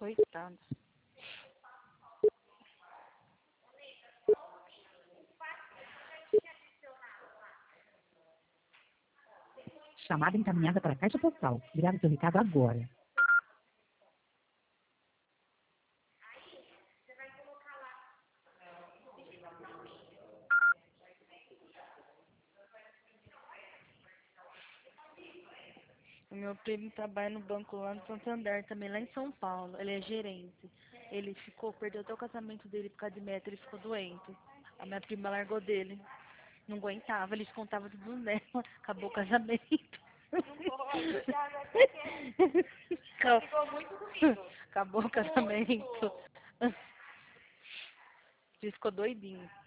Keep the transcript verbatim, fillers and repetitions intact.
Coitado. Chamada encaminhada para a caixa postal. Grave seu recado agora. O meu primo trabalha no banco lá no Santander, também lá em São Paulo. Ele é gerente. Ele ficou, perdeu até o casamento dele por causa de meta, ele ficou doente. A minha prima largou dele. Não aguentava, eles contavam tudo nela. Acabou o casamento. Ficou muito comigo. Acabou o casamento. Ele ficou doidinho.